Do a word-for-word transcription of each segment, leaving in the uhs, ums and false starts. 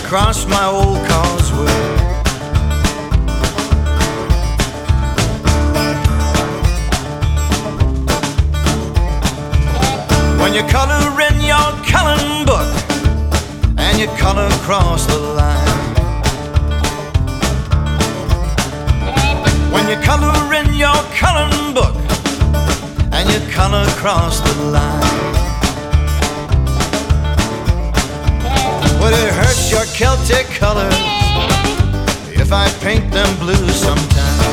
cross my old causeway. When you color in your coloring book and you color across the line. When you color in your coloring book and you color across the line. Would it hurt your Celtic colors if I paint them blue sometime?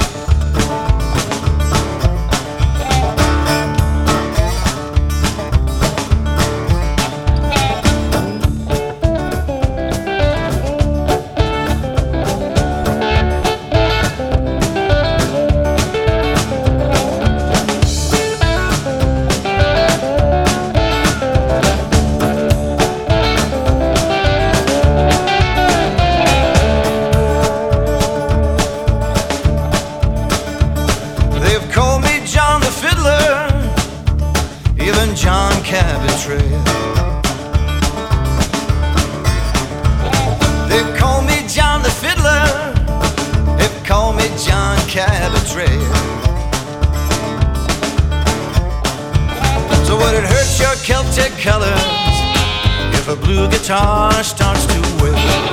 Even John Cabotray. They've called me John the Fiddler. They've called me John Cabotray. So would it hurt your Celtic colors if a blue guitar starts to wail?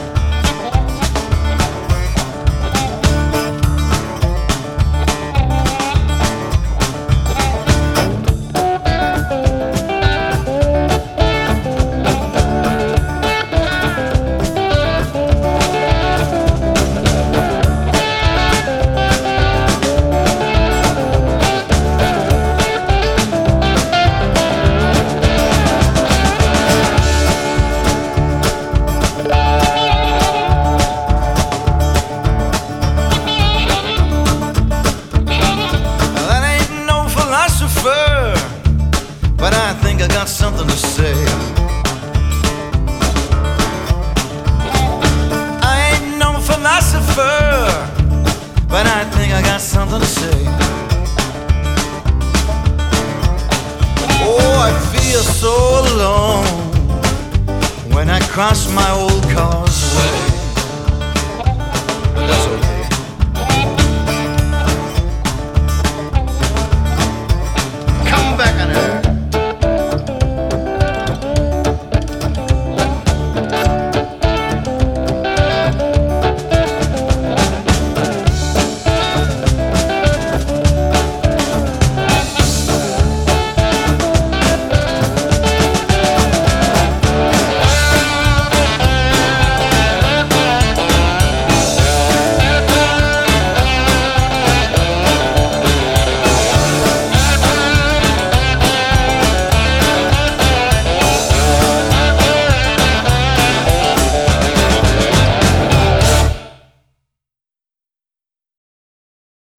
But I think I got something to say. I ain't no philosopher, but I think I got something to say. Oh, I feel so alone when I cross my old causeway.